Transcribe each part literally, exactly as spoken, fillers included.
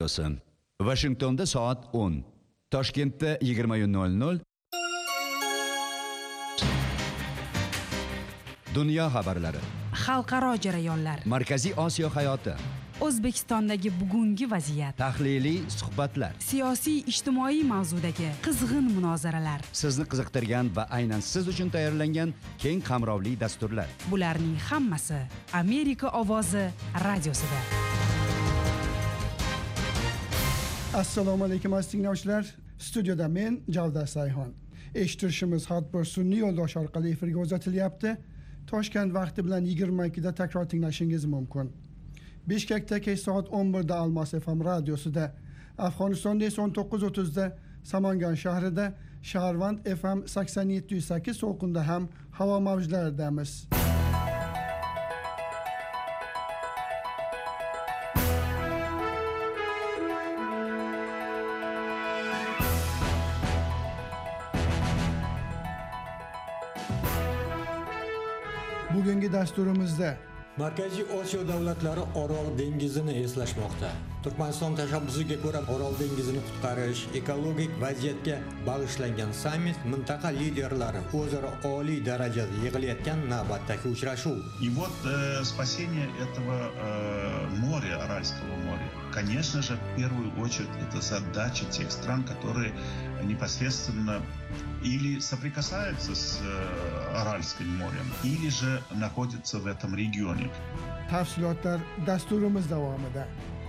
Washingtonda soat o'n, Toshkentda yigirma nol nol. Dunyo xabarlari, xalqaro jarayonlar, Markaziy Osiyo hayoti, O'zbekistondagi bugungi vaziyat, tahliliy suhbatlar, siyosiy ijtimoiy mavzudagi qizg'in munozaralar, sizni qiziqtirgan va aynan siz uchun tayyorlangan keng qamrovli dasturlar. Bularning hammasi Amerika ovozi radiosida. Assalomu alaykum aziz tinglovchilar. Studiyada men Javdar Sayhon. Eshittirishimiz har bir sun'iy yo'ldosh orqali efirga uzatilyapti. Toshkent vaqti bilan yigirma ikkida takror tinglashingiz mumkin. Bishkekda kech soat o'n birda Almos F M radiosida, Afg'onistonda esa o'n to'qqiz o'ttizda Samangan shahrida, Shaharvand F M sakson yetti nuqta sakkiz to'lqinda ham havo mavjlaridamiz. Bugungi dasturimizda Markaziy Osiyo davlatlari Orol dengizini eslashmoqda. Turkmaniston tashabbusiga ko'ra Orol dengizini qutqarish ekologik vaziyatga bag'ishlangan sammit mintaqa liderlari o'zaro oliy darajada yig'ilayotgan navbatdagi uchrashuv. И вот э, спасение этого э, моря, Аральского моря, конечно же, в первую очередь это задача тех стран, которые непосредственно или соприкасаются с э, Аральским морем, или же находятся в этом регионе. Tafsilotlar dasturimiz davomida.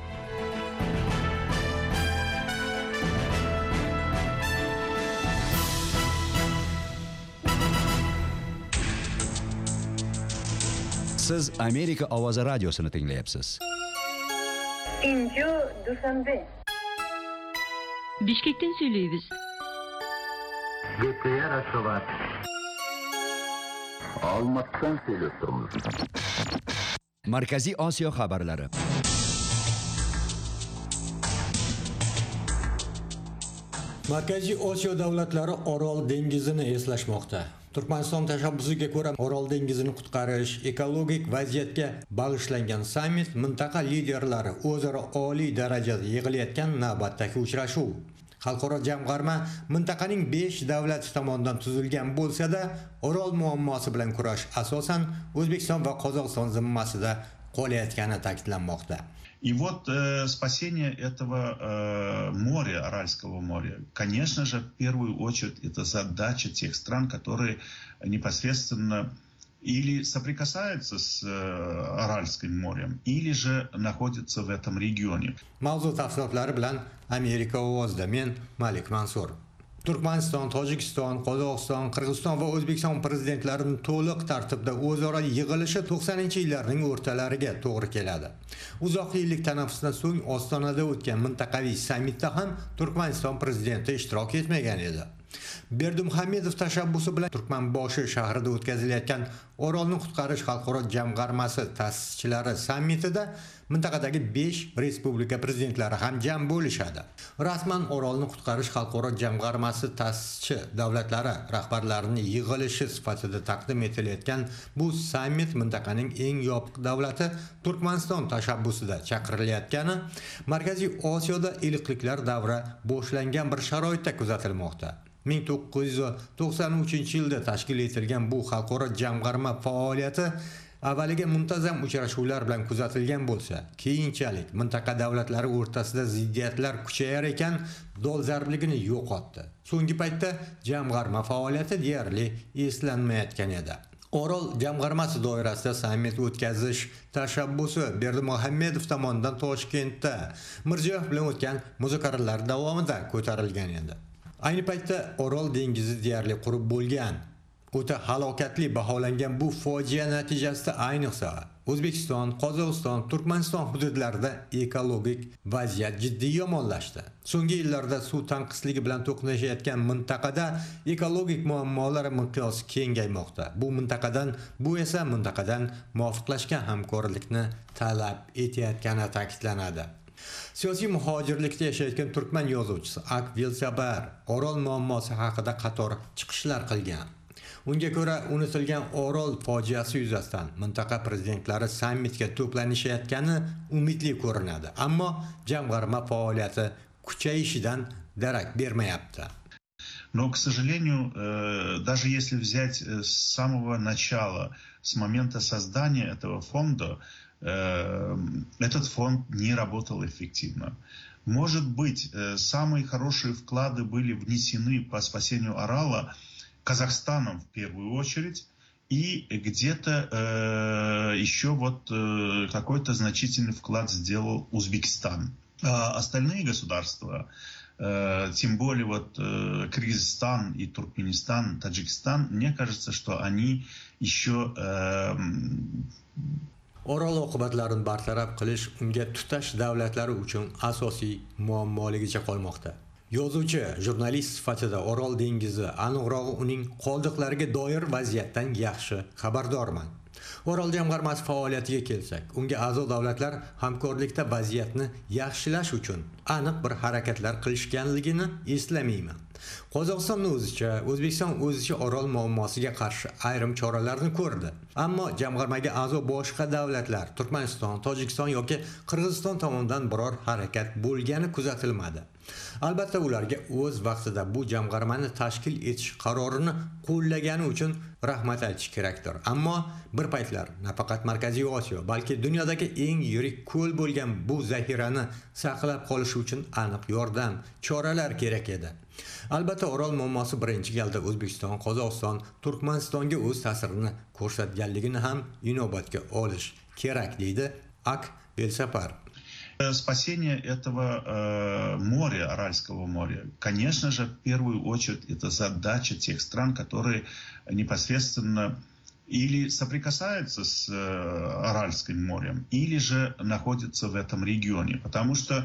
Siz Amerika ovozi radiosini tinglayapsiz. Inju Dushanbe. Bishkekdan söyleyimiz. G'p Raşovat. Almatdan söylüyoruz. Markaziy Osiyo xabarlari. Markaziy Osiyo davlatlari Orol dengizini eslashmoqda. Turkmaniston tashabbusiga ko'ra Orol dengizini qutqarish ekologik vaziyatga bag'ishlangan sammit mintaqa liderlari o'zaro oliy darajada yig'ilayotgan navbatdagi uchrashuv. Xalqaro jamg'arma mintaqaning besh davlati tomonidan tuzilgan bo'lsa-da, Orol muammosi bilan kurash asosan O'zbekiston va Qozog'iston zimmasida qolayotgani ta'kidlanmoqda. И вот э, спасение этого э, моря, Аральского моря, конечно же, в первую очередь это задача тех стран, которые непосредственно или соприкасаются с э, Аральским морем, или же находятся в этом регионе. Mavzu tafsilotlari bilan Amerika ovozida men Malik Mansur. Turkmaniston, Tojikiston, Qozog'iston, Qirg'iziston va O'zbekiston prezidentlarining to'liq tartibda o'zaro yig'ilishi to'qsoninchi yillarning o'rtalariga to'g'ri keladi. Uzoq yillik tanaffusdan so'ng Ostonada o'tgan mintaqaviy sammitda ham Turkmaniston prezidenti ishtirok etmagan edi. Berdimuhamedov tashabbusi bilan Turkmanboshi shahrida o'tkazilayotgan Orolni qutqarish xalqaro jamg'armasi ta'sischilari sammitida mintaqadagi besh respublika prezidentlari ham jam bo'lishadi. Rasman Orolni qutqarish xalqaro jamg'armasi ta'sischi davlatlari rahbarlarining yig'ilishi sifatida taqdim etilayotgan bu sammit mintaqaning eng yopiq davlati Turkmaniston tashabbusida chaqirilayotgani Markaziy Osiyoda iliqliklar davri boshlangan bir sharoitda kuzatilmoqda. ming to'qqiz yuz to'qson uchinchi yilda tashkil etilgan bu xalqaro jamg'arma faoliyati avvaliga muntazam uchrashuvlar bilan kuzatilgan bo'lsa, keyinchalik mintaqa davlatlari o'rtasida ziddiyatlar kuchayar ekan, dolzarbligini yo'qotdi. So'nggi paytda jamg'arma faoliyati deyarli eslanmayotgan edi. Orol jamg'armasi doirasida sammit o'tkazish tashabbusi Berdimuhamedov tomonidan Toshkentda Mirziyoyev bilan o'tgan muzokaralar davomida ko'tarilgan edi. Ayni paytda Orol dengizi deyarli qurib bo'lgan. O'ta halokatli baholangan bu fojia natijasida ayniqsa O'zbekiston, Qozog'iston, Turkmaniston hududlarida ekologik vaziyat jiddiy yomonlashdi. So'nggi yillarda suv tanqisligi bilan to'qnashayotgan mintaqada ekologik muammolar miqyosi kengaymoqda. Bu mintaqadan, bu esa mintaqadan muvofiqlashgan hamkorlikni talab etayotgani ta'kidlanadi. Siyosiy muhojirlikda yashayotgan turkman yozuvchisi Akvel Sabar Orol muammosi haqida qator chiqishlar qilgan. Unga ko'ra, unutilgan Orol fojiasi yuzasidan mintaqa prezidentlari sammitga to'planishayotgani umidli ko'rinadi, ammo jamg'arma faoliyati kuchayishidan darak bermayapti. Но, к сожалению, даже если взять с самого начала, с момента создания этого фонда, этот фонд не работал эффективно. Может быть, самые хорошие вклады были внесены по спасению Орала Казахстаном в первую очередь, и где-то э, еще вот э, какой-то значительный вклад сделал Узбекистан. А остальные государства, э, тем более вот э, Кыргызстан и Туркменистан, Таджикистан, мне кажется, что они еще... Э, Orol oqibatlarini bartaraf qilish unga tutash davlatlari uchun asosiy muammoligicha qolmoqda. Yozuvchi, jurnalist sifatida Orol dengizi, aniqrog'i uning qoldiqlariga doir vaziyatdan yaxshi xabardorman. Orol jamg'armasi faoliyatiga kelsak, unga a'zo davlatlar hamkorlikda vaziyatni yaxshilash uchun aniq bir harakatlar qilishganligini eslamayman. Qozog'iston o'zicha, O'zbekiston o'zicha Orol muammosiga qarshi ayrim choralarni ko'rdi. Ammo jamg'armaga a'zo boshqa davlatlar, Turkmaniston, Tojikiston yoki Qirg'iziston tomonidan biror harakat bo'lgani kuzatilmadi. Albatta, ularga o'z vaqtida bu jamg'armani tashkil etish qarorini qo'llagani uchun rahmat aytish kerakdir. Ammo bir paytlar nafaqat Markaziy Osiyo, balki dunyodagi eng yirik ko'l bo'lgan bu zaxirani saqlab qolish uchun aniq yordam, choralar kerak edi. Albatta, Orol muammosi birinchi galda O'zbekiston, Qozog'iston, Turkmanistonga o'z ta'sirini ko'rsatganligini ham inobatga olish kerak, deydi Ak Velsapar. Спасение этого э, моря, Аральского моря, конечно же, в первую очередь, это задача тех стран, которые непосредственно или соприкасаются с э, Аральским морем, или же находятся в этом регионе. Потому что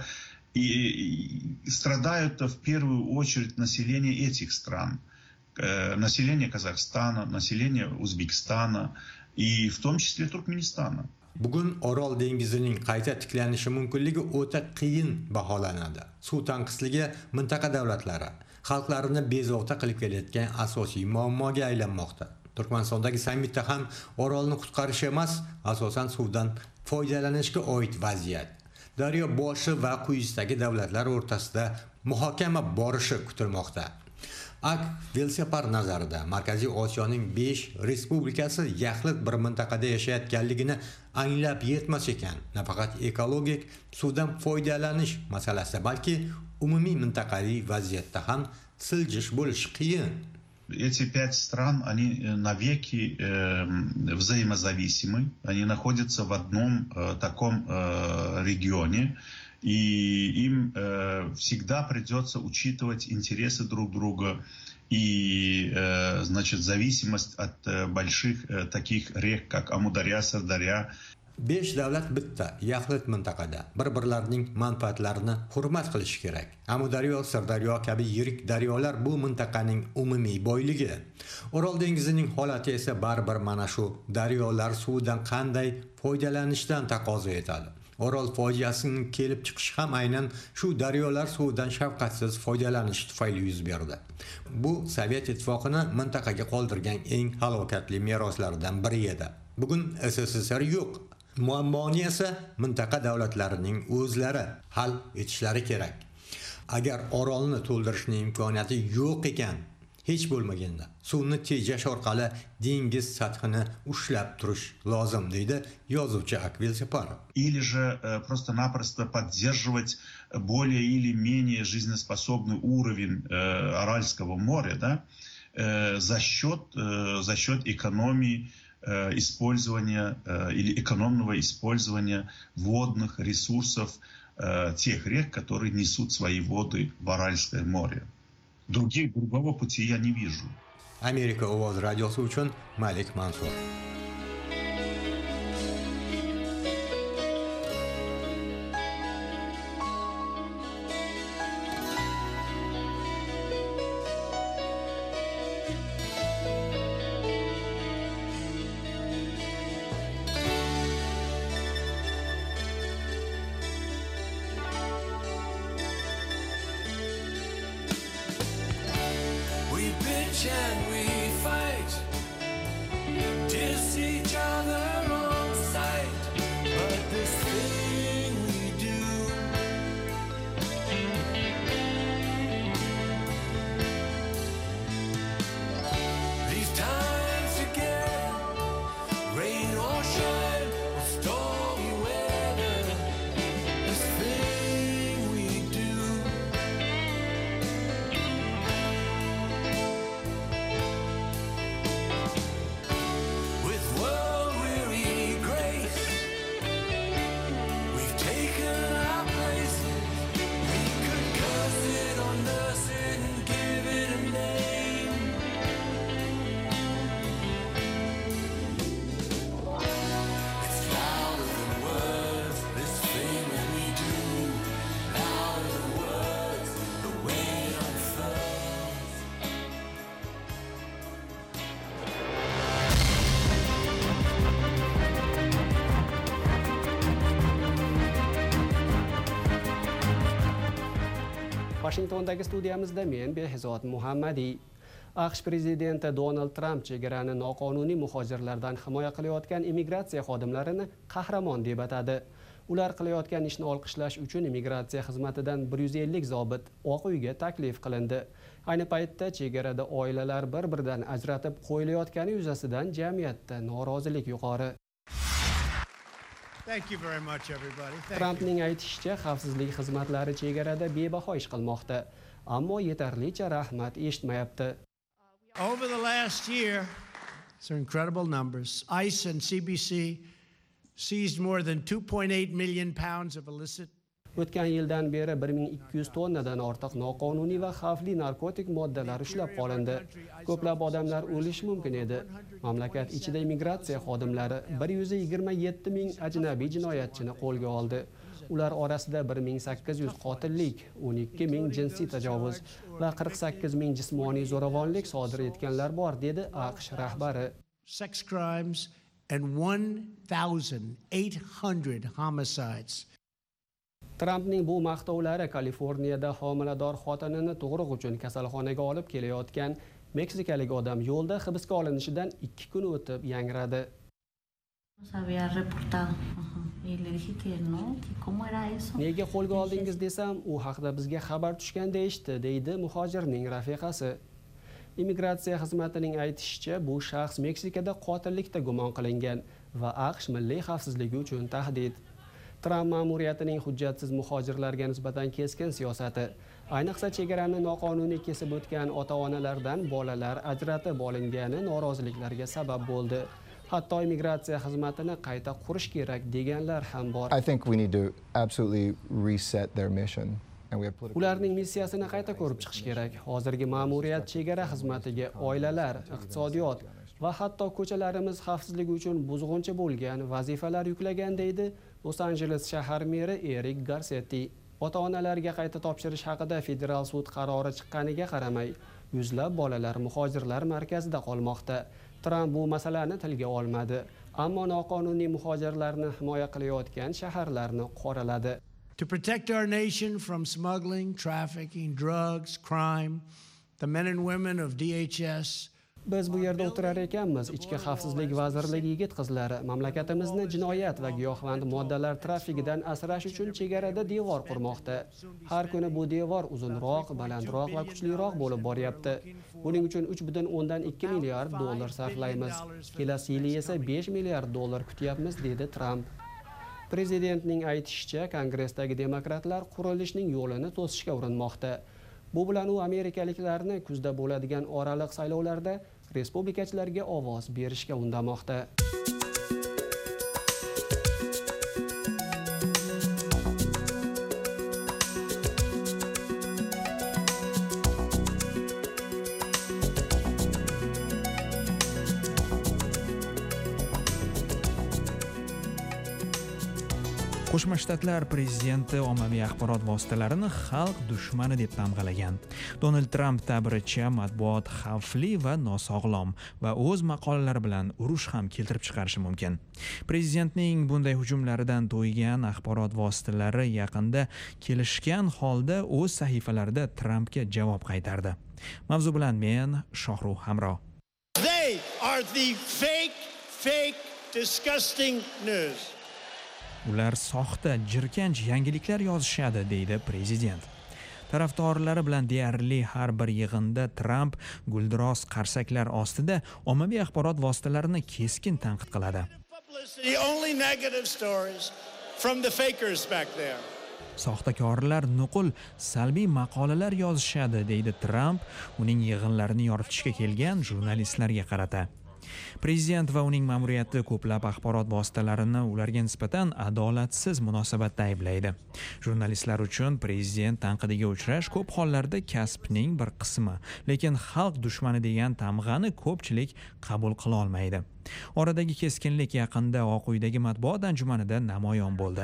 и, и страдают в первую очередь население этих стран. Э, население Казахстана, население Узбекистана и в том числе Туркменистана. Bugun Orol dengizining qayta tiklanishi mumkinligi o'ta qiyin baholanadi. Suv tanqisligi mintaqa davlatlari xalqlarini bezovta qilib kelayotgan asosiy muammoga aylanmoqda. Turkmanistondagi sammitda ham Orolni qutqarish emas, asosan suvdan foydalanishga oid vaziyat. Daryo boshi va quyisidagi davlatlar o'rtasida muhokama borishi kutilmoqda. Ak Velsapar nazarida Markaziy Osiyoning besh respublikasi yaxlit bir mintaqada yashayotganligini anglab yetmas ekan, nafaqat ekologik suvdan foydalanish masalasida, balki umumiy mintaqaviy vaziyatda ham siljish bo'lishi qiyin. Эти пять стран, они навеки э, взаимозависимы, они находятся в одном э, таком э, регионе, и им э, всегда придется учитывать интересы друг друга и, э, значит, зависимость от э, больших э, таких рек, как Амударья, Сырдарья. besh davlat bitta yaxlit mintaqada bir-birlarining manfaatlarini hurmat qilish kerak. Amudaryo, Sirdaryo kabi yirik daryolar bu mintaqaning umumiy boyligi. Orol dengizining holati esa baribir mana shu daryolar suvidan qanday foydalanishdan taqozo etadi. Orol fojiasining kelib chiqishi ham aynan shu daryolar suvidan shafqatsiz foydalanish tufayli yuz berdi. Bu Sovet ittifoqini mintaqaga qoldirgan eng halokatli meroslaridan biri edi. Bugun S S S R yo'q. Muammoni esa mintaqa davlatlarining o'zlari hal etishlari kerak. Agar Orolni to'ldirishning imkoniyati yo'q ekan, hech bo'lmaganda suvni tejash orqali dengiz sathini ushlab turish lozim, deydi yozuvchi Ak Velsapar. Или же э, просто-напросто поддерживать более или менее жизнеспособный уровень э, Аральского моря, да, э, за счет э, за счет экономии э, использования э, или экономного использования водных ресурсов э, тех рек, которые несут свои воды в Аральское море. Других, другого пути я не вижу. Amerika ovozi radiosi uchun Malik Mansur. We bitch and we fight. Washingtondagi studiyamizda men Behzod Muhammadiy. AQSh prezidenti Donald Trump chegarani noqonuniy muhojirlardan himoya qilayotgan immigratsiya xodimlarini qahramon deb atadi. Ular qilayotgan ishni olqishlash uchun immigratsiya xizmatidan bir yuz ellik zobit Oq uyga taklif qilindi. Ayni paytda chegarada oilalar bir-biridan ajratib qo'yilayotgani yuzasidan jamiyatda norozilik yuqori. Trumpning aytishicha, xavfsizlik xizmatlari chegarada bebaho ish qilmoqda, ammo yetarlicha rahmat eshitmayapti. Over the last year, these are incredible numbers. ICE and C B C seized more than two point eight million pounds of illicit. O'tgan yildan beri bir ming ikki yuz tonnadan ortiq noqonuniy va xavfli narkotik moddalar ushlab qolindi. Ko'plab odamlar o'lishi mumkin edi. Mamlakat ichida immigratsiya xodimlari bir yuz yigirma yetti ming ajnabiy jinoyatchini qo'lga oldi. Ular orasida bir ming sakkiz yuz qotillik, o'n ikki ming jinsiy tajovuz va qirq sakkiz ming jismoniy zo'ravonlik sodir etganlar bor, dedi AQSh rahbari. Sex crimes and one thousand eight hundred homicides. Trumpning bu maqtovlari Kaliforniyada homilador xotinini tug'ruq uchun kasalxonaga olib kelayotgan meksikalik odam yo'lda hibsga olinishidan ikki kun o'tib yangradi. Nega qo'lga oldingiz desam, u haqida bizga xabar tushgan deyishdi, deydi muhojirning rafiqasi. Immigratsiya xizmatining aytishicha, bu shaxs Meksikada qotillikda gumon qilingan va AQSh milliy xavfsizligi uchun tahdid. Trump ma'muriyatining hujjatsiz muhojirlarga nisbatan keskin siyosati, ayniqsa chegarani noqonuniy kesib o'tgan ota-onalardan bolalar ajratib olingani noroziliklarga sabab bo'ldi. Hatto immigratsiya xizmatini qayta qurish kerak deganlar ham bor. I think we need to absolutely reset their mission. Ularning missiyasini qayta ko'rib chiqish kerak. Hozirgi ma'muriyat chegara xizmatiga oilalar, iqtisodiyot va hatto ko'chalarimiz xavfsizligi uchun buzg'unchi bo'lgan vazifalar yuklagan, deydi Los Angeles shahar meri Eric Garcetti. Ota-onalarga qayta topshirish haqida federal sud qarori chiqqaniga qaramay, yuzlab bolalar muhojirlar markazida qolmoqda. Trump bu masalani tilga olmadi, ammo noqonuniy muhojirlarni himoya qilayotgan shaharlarni qoraladi. To protect our nation from smuggling, trafficking, drugs, crime, the men and women of D H S Biz bu yerda o'tirar ekanmiz. Ichki xavfsizlik vazirligi yigit-qizlari mamlakatimizni jinoyat va giyohvand moddalar trafikidan asrash uchun chegarada devor qurmoqda. Har kuni bu devor uzunroq, balandroq va kuchliroq bo'lib boryapti. Buning uchun uch butun o'ndan ikki milliard dollar sarflaymiz. Kelasi yili esa besh milliard dollar kutyapmiz, dedi Trump. Prezidentning aytishicha, Kongressdagi demokratlar qurilishning yo'lini to'sishga urinmoqda. Bu bilan u amerikaliklarni kuzda bo'ladigan oraliq saylovlarda respublikachilarga ovoz berishga undamoqda. Qo'shma Shtatlar prezidenti ommaviy axborot vositalarini xalq dushmani deb tamg'alagan. Donald Trump ta'biricha matbuot xavfli va nosog'lom va o'z maqolalari bilan urush ham keltirib chiqarishi mumkin. Prezidentning bunday hujumlaridan to'ygan axborot vositalari yaqinda kelishgan holda o'z sahifalarida Trumpga javob qaytardi. Mavzu bilan men Shohruh Hamro. They are the fake, fake, disgusting news. Ular soxta, jirkanch yangiliklar yozishadi, deydi prezident. Tarafdorlari bilan deyarli har bir yig'inda Trump guldiroz qarsaklar ostida ommaviy axborot vositalarini keskin tanqid qiladi. Soxtakorlar nuqul, salbiy maqolalar yozishadi, deydi Trump uning yig'inlarini yoritishga kelgan jurnalistlarga qarata. Prezident va uning ma'muriyati ko'plab axborot vositalarini ularga nisbatan adolatsiz munosabatda ayblaydi. Jurnalistlar uchun prezident tanqidiga uchrash ko'p hollarda kasbning bir qismi, lekin xalq dushmani degan tamg'ani ko'pchilik qabul qila olmaydi. Oradagi keskinlik yaqinda Oq uydagi matbuot anjumanida namoyon bo'ldi.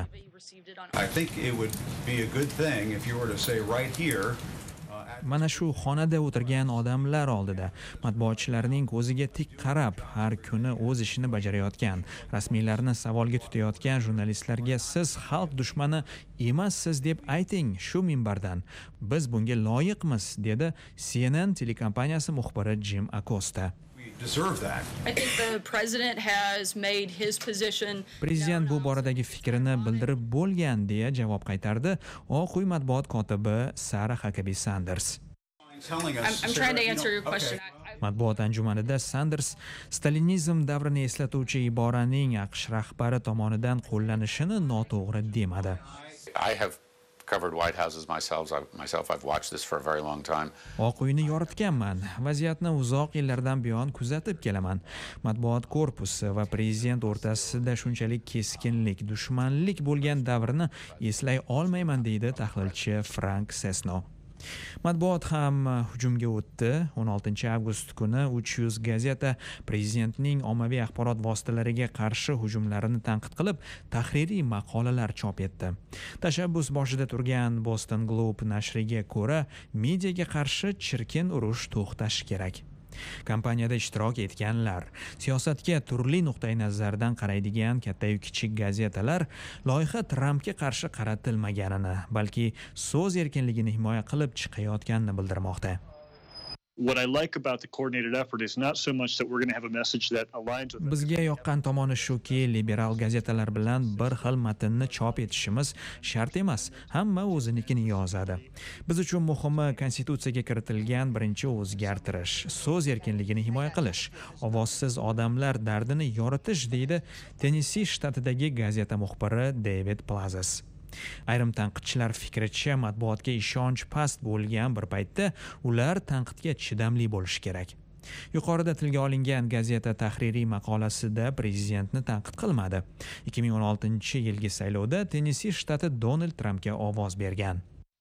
Mana shu xonada o'tirgan odamlar oldida matbuotchilarning ko'ziga tik qarab, har kuni o'z ishini bajarayotgan, rasmiylarni savolga tutayotgan jurnalistlarga siz xalq dushmani emassiz deb ayting shu minbardan. Biz bunga loyiqmiz, dedi C N N telekompaniyasi muxbiri Jim Acosta. Prezident bu boradagi fikrini bildirib bo'lgan deya javob qaytardi Oq uy matbuot kotibi Sarah Huckabee Sanders. Matbuot anjumanida Sanders Stalinizm davrini eslatuvchi iboraning AQSh rahbari tomonidan qo'llanishini noto'g'ri demadi. I have covered White Houses myself. I've, myself, I've watched this for a very long time. Oq uyni yoritganman. Vaziyatni uzoq yillardan buyon kuzatib kelaman. Matbuot korpusi va prezident o'rtasida shunchalik keskinlik, dushmanlik bo'lgan davrni eslay olmayman, deydi tahlilchi Frank Sesno. Matbuot ham hujumga o'tdi. o'n oltinchi avgust kuni uch yuz gazeta prezidentning ommaviy axborot vositalariga qarshi hujumlarini tanqid qilib, tahririy maqolalar chop etdi. Tashabbus boshida turgan Boston Globe nashriga ko'ra, mediaga qarshi chirkin urush to'xtashi kerak. Kampaniyada ishtirok etganlar, siyosatga turli nuqtai nazardan qaraydigan katta-yu kichik gazetalar loyiha Trampga qarshi qaratilmaganini, balki so'z erkinligini himoya qilib chiqayotganini bildirmoqda. What I like about the coordinated effort is not so much that we're going to have a message that aligns with Bizga yoqqan tomoni shuki, liberal gazetalar bilan bir xil matnni chop etishimiz shart emas. Hamma o'zinikini yozadi. Biz uchun muhimi konstitutsiyaga kiritilgan birinchi o'zgartirish, so'z erkinligini himoya qilish, ovozsiz odamlar dardini yoritish, deydi Tennessee shtatidagi gazeta muxbiri David Plazas. Ayrim tanqidchilar fikricha, matbuotga ishonch past bo'lgan bir paytda ular tanqidga chidamli bo'lishi kerak. Yuqorida tilga olingan gazeta tahririy maqolasida prezidentni tanqid qilmadi. ikki ming o'n oltinchi yilgi saylovda Tennessee shtati Donald Trumpga ovoz bergan.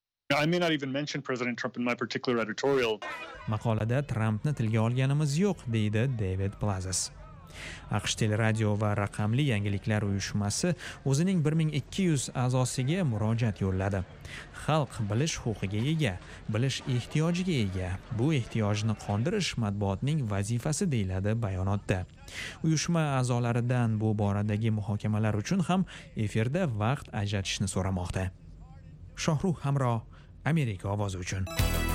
I may not even mention President Trump in my particular editorial. Maqolada Trumpni tilga olganimiz yo'q, deydi David Plazas. AQSh teleradio va raqamli yangiliklar uyushmasi o'zining bir ming ikki yuz a'zosiga murojaat yo'lladi. Xalq bilish huquqiga ega, bilish ehtiyojiga ega. Bu ehtiyojni qondirish matbuotning vazifasi, deyiladi bayonotda. Uyushma a'zolaridan bu boradagi muhokamalar uchun ham efirda vaqt ajratishni so'ramoqda. Shohruh Hamro, Amerika ovozi uchun.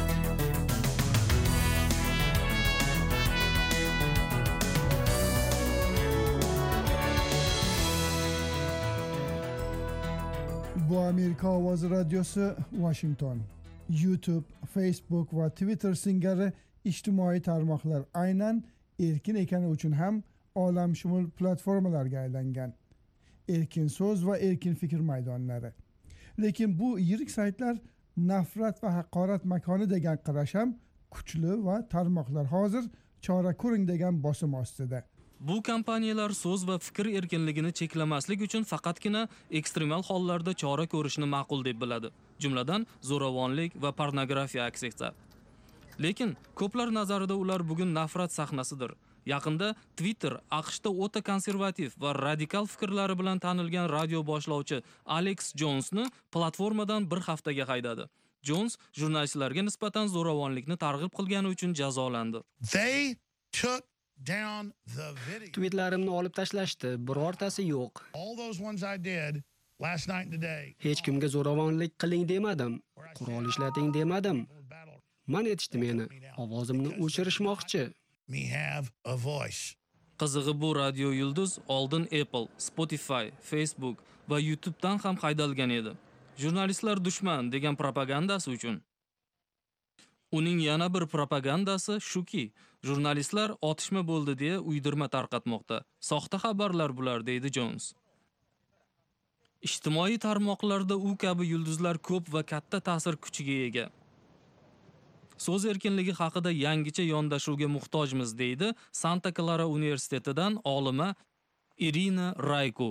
Bu Amerika Ovozi radiosi Washington. YouTube, Facebook va Twitter singari ijtimoiy tarmoqlar aynan erkin ekani uchun ham olamshumul platformalarga aylangan. Erkin so'z va erkin fikr maydonlari. Lekin bu yirik saytlar nafrat va haqorat makoni degan qarash ham kuchli va tarmoqlar hozir chora ko'ring degan bosim ostida. Bu kompaniyalar so'z va fikr erkinligini cheklamaslik uchun faqatgina ekstremal hollarda chora ko'rishni ma'qul deb biladi. Jumladan zo'ravonlik va pornografiya aks etsa. Lekin ko'plar nazarida ular bugun nafrat sahnasidir. Yaqinda Twitter AQShda o'ta konservativ va radikal fikrlari bilan tanilgan radio boshlovchi Alex Jonesni platformadan bir haftaga haydadi. Jones jurnalistlarga nisbatan zo'ravonlikni targ'ib qilgani uchun jazolandi. They took down the video. Tweetlarimni olib tashlashdi, birortasi yo'q. All those ones I did last night and today. Hech kimga zo'ravonlik qiling demadim, qurol ishlating demadim. Man etishdi meni, ovozimni o'chirishmoqchi. Me have a voice. Qizig'i bu radio yulduz oldin Apple, Spotify, Facebook va YouTube dan ham haydalgan edi. Jurnalistlar dushman degan propagandasi uchun. Uning yana bir propagandasi shuki, jurnalistlar otishma bo'ldi deya uydirma tarqatmoqda. Soxta xabarlar bular, deydi Jones. Ijtimoiy tarmoqlarda u kabi yulduzlar ko'p va katta ta'sir kuchiga ega. So'z erkinligi haqida yangicha yondashuvga muhtojmiz, deydi Santa Clara universitetidan olima Irina Rayku.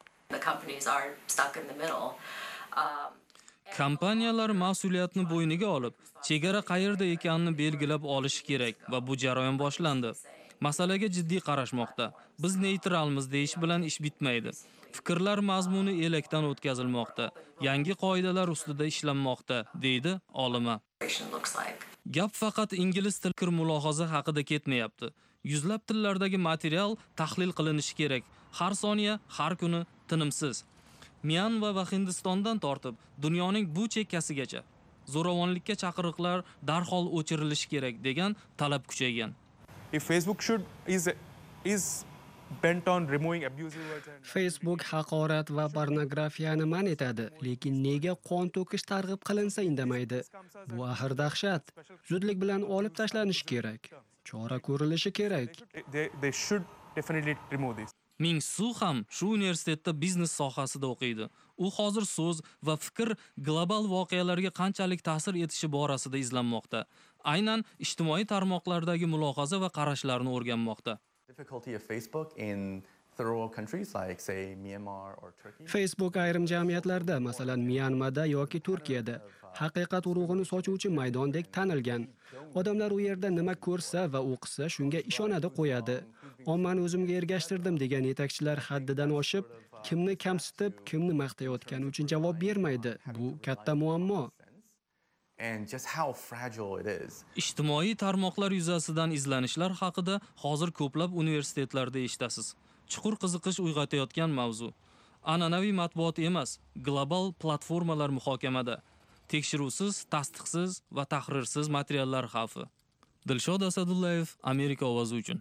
Kompaniyalar mas'uliyatni bo'yniga olib, chegara qayerda ekanini belgilab olishi kerak va bu jarayon boshlandi. Masalaga jiddiy qarashmoqda. Biz neytralmiz deyish bilan ish bitmaydi. Fikrlar mazmuni elakdan o'tkazilmoqda. Yangi qoidalar ustida ishlanmoqda, deydi olima. Gap faqat ingliz til kir mulohaza haqida ketmayapti. Yuzlab tillardagi material tahlil qilinishi kerak. Har soniya, har kuni tinimsiz. Myanma va Hindistondan tortib dunyoning bu chekkasigacha zo'ravonlikka chaqiriqlar darhol o'chirilishi kerak degan talab kuchaygan. If Facebook should is is bent on removing abusive words and Facebook haqorat va pornografiyani man etadi, lekin nega qon to'kish targ'ib qilinsa indamaydi? Bu axir dahshat. Zudlik bilan olib tashlanishi kerak. Chora ko'rilishi kerak. they they should definitely remove this. Ming Su ham shu universitetda biznes sohasida o'qiydi. U hozir so'z va fikr global voqealarga qanchalik ta'sir etishi borasida izlanmoqda. Aynan ijtimoiy tarmoqlardagi mulohaza va qarashlarni o'rganmoqda. Difficulty of Facebook in third world countries like say Myanmar or Turkey. Facebook ayrim jamiyatlarda, masalan Myanmada yoki Turkiyada haqiqat urug'ini sochuvchi maydondek tanilgan. Odamlar u yerda nima ko'rsa va o'qisa shunga ishonadi qo'yadi. Ommani o'zimga ergashtirdim degan yetakchilar haddidan oshib, kimni kamsitib, kimni maqtayotgani uchun javob bermaydi. Bu katta muammo. And just how fragile it is. Ijtimoiy tarmoqlar yuzasidan izlanishlar haqida hozir ko'plab universitetlarda eshitasiz. Chuqur qiziqish uyg'otayotgan mavzu. An'anaviy matbuot emas, global platformalar muhokamada. Tekshiruvsiz, tasdiqsiz va tahrirsiz materiallar xavfi. Dilshod Asadullayev, Amerika ovozi uchun.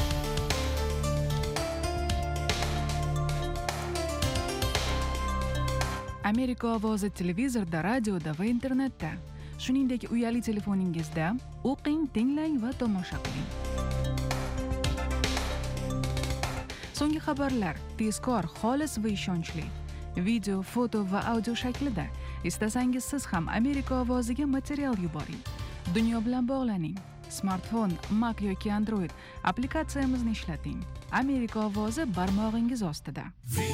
Amerika ovozi televizorda, radioda va internetda. Shuningdek, uyali telefoningizda o'qing, tinglang va tomosha qiling. So'nggi xabarlar tezkor, xolis va ishonchli. Video, foto va audio shaklida. Istasangiz siz ham Amerika ovoziga material yuboring. Dunyo bilan bog'laning. Smartfon, Mac yoki Android applikatsiyamizni ishlating. Amerika ovozi barmog'ingiz ostida.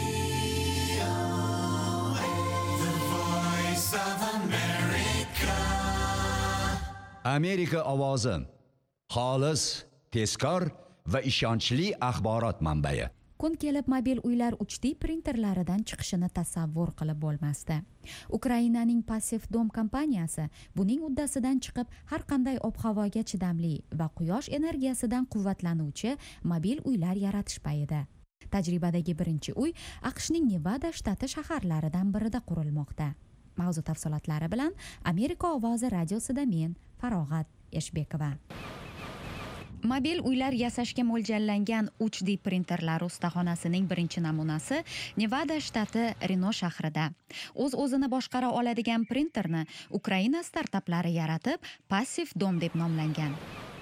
Amerika ovozi xolis, tezkor va ishonchli axborot manbai. Kun kelib mobil uylar uch D printerlaridan chiqishini tasavvur qilib bo'lmasdi. Ukrainaning Passive Dome kompaniyasi buning uddasidan chiqib, har qanday ob-havoga chidamli va quyosh energiyasidan quvvatlanuvchi mobil uylar yaratish payida. Tajribadagi birinchi uy AQShning Nevada shtati shaharlaridan birida qurilmoqda. Mavzu tafsilotlari bilan Amerika ovozi radiosida men Farog'at Eshbekova. Mobil uylar yasashga mo'ljallangan uch D printerlar ustaxonasining birinchi namunasi Nevada shtati Reno shahrida. O'z-o'zini boshqara oladigan printerni Ukraina startaplari yaratib, Passive Dome deb nomlangan.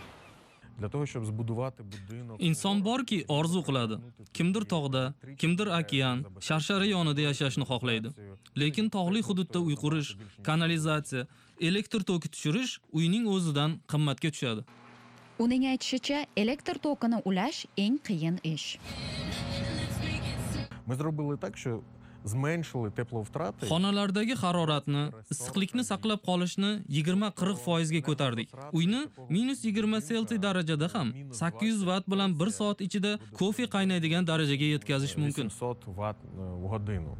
Inson borki, orzu qiladi. Kimdir tog'da, kimdir okean, sharshara yonida yashashni xohlaydi. Lekin tog'li hududda uy qurish, kanalizatsiya, elektr toki tushirish uyning o'zidan qimmatga tushadi. Uning aytishicha, elektr tokini ulash eng qiyin ish. Ми зробили так, що зменшили тепловтрати. Xonalardagi haroratni, issiqlikni saqlab qolishni yigirma qirq foiz ga ko'tardik. Uyni minus yigirma Selsiy darajada ham sakkiz yuz vatt bilan bir soat ichida kofe qaynaydigan darajaga yetkazish mumkin. osemьсот ватт в годину.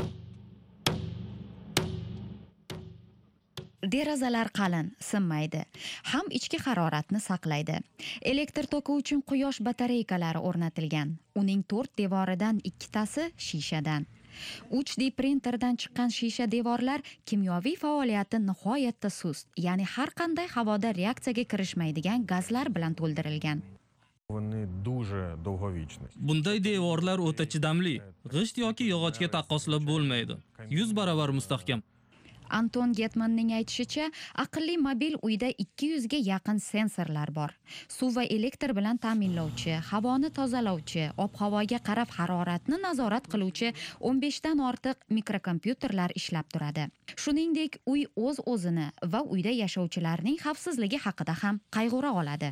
Derazalar qalin, sinmaydi. Ham ichki haroratni saqlaydi. Elektr toki uchun quyosh batareykalari o'rnatilgan. Uning to'rt devoridan ikkitasi shishadan. uch D printerdan chiqqan shisha devorlar kimyoviy faoliyati nihoyatda sust, ya'ni har qanday havoda reaksiyaga kirishmaydigan gazlar bilan to'ldirilgan. Вони дуже довговічні. Bunday devorlar o'ta chidamli, g'isht yoki yog'ochga taqqoslab bo'lmaydi. yuz baravar mustahkam. Anton Getmanning aytishicha, aqlli mobil uyda ikki yuz ga yaqin sensorlar bor. Suv va elektr bilan ta'minlovchi, havoni tozalovchi, ob-havoga qarab haroratni nazorat qiluvchi o'n besh dan ortiq mikrokompyuterlar ishlab turadi. Shuningdek, uy o'z-o'zini va uyda yashovchilarning xavfsizligi haqida ham qayg'ura oladi.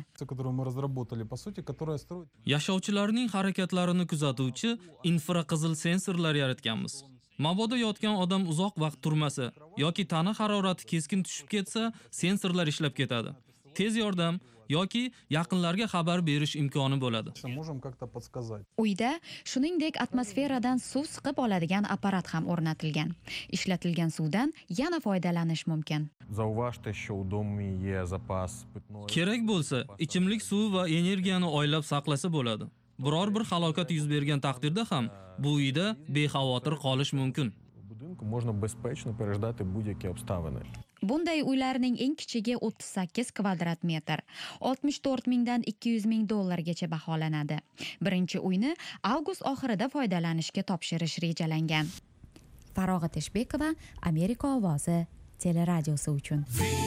Yashovchilarning harakatlarini kuzatuvchi infraqizil sensorlar yaratganmiz. Mabodo yotgan odam uzoq vaqt turmasa yoki tana harorati keskin tushib ketsa, sensorlar ishlab ketadi. tez yordam yoki yaqinlarga xabar berish imkoni bo'ladi. Uyda shuningdek atmosferadan suv siqib oladigan apparat ham o'rnatilgan. Ishlatilgan suvdan yana foydalanish mumkin. Kerak bo'lsa, ichimlik suv va energiyani oylab saqlasa bo'ladi. Biror bir halokat yuz bergan taqdirda ham bu uyda bexavotir qolish mumkin. Bunday uylarning eng kichigi o'ttiz sakkiz kvadrat metr, oltmish to'rt mingdan ikki yuz ming dollargacha baholanadi. Birinchi uyni avgust oxirida foydalanishga topshirish rejalangan. Farog'at Eshbekova, Amerika ovozi teleradiosi uchun.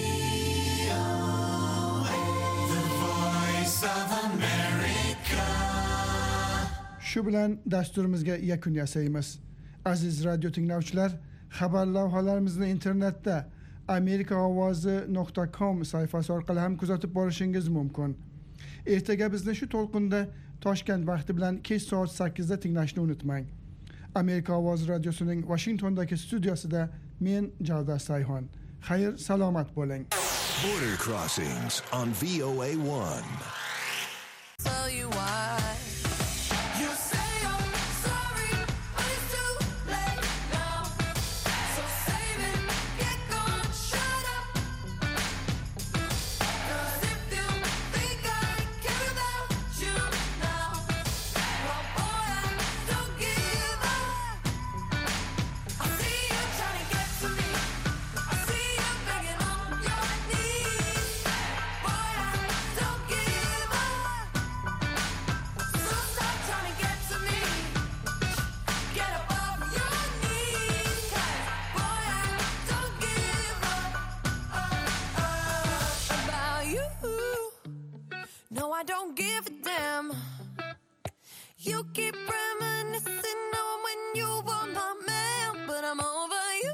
Shu bilan dasturimizga yakun yasaymiz. Aziz radio tinglovchilar, xabar lavhalarimizni internetda amerika ovozi nuqta com sayfasi orqali ham kuzatib borishingiz mumkin. Ertaga bizni shu to'lqinda Toshkent vaqti bilan kech soat sakkizda tinglashni unutmang. Amerika ovozi radiosining Washingtondagi studiosida men Javdar Sayhon. Xayr, salomat bo'ling. Border Crossings on V O A one. Tell you why. You say I'm sorry, but it's too late now. So save it, get gone, shut up. 'Cause if you think I care about you now, well boy, I don't give up. I see you trying to get to me. I see you begging on your knees. Boy, I don't give up. So stop trying to get to me. Get above your knees. 'Cause boy, I don't give up uh, uh, about you. No, I don't give a damn. You keep reminiscing on when you were my man, but I'm over you.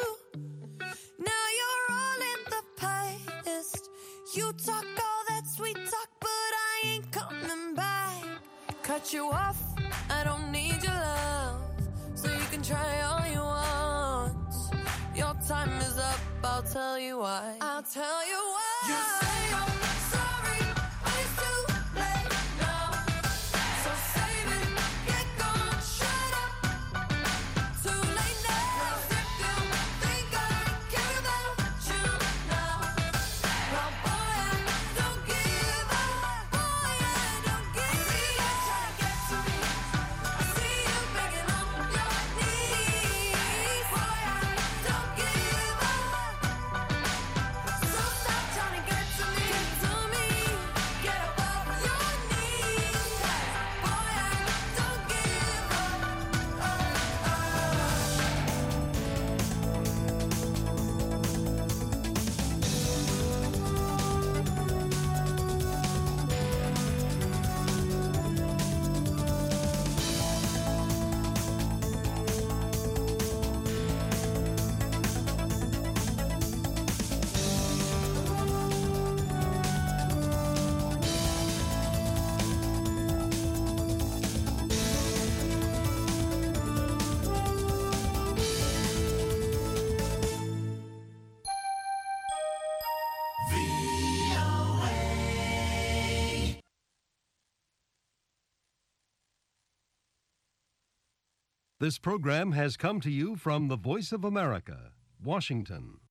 Now you're all in the past. You talk all that sweet talk, but I ain't coming back. Cut you off, I don't need your love, so you can try all you want. Your time is up, I'll tell you why. I'll tell you why. You say I'm sorry, but it's too late now. So save it, get gone, shut up. Too late now. 'Cause if you think I care about you now, well boy, I don't give up. Boy, I don't give up. I see you trying to get to me. I see you begging on your knees. Boy, I don't give up. So stop trying to get to me. Get to me. Get above your knees. 'Cause boy, I don't give up. This program has come to you from the Voice of America, Washington.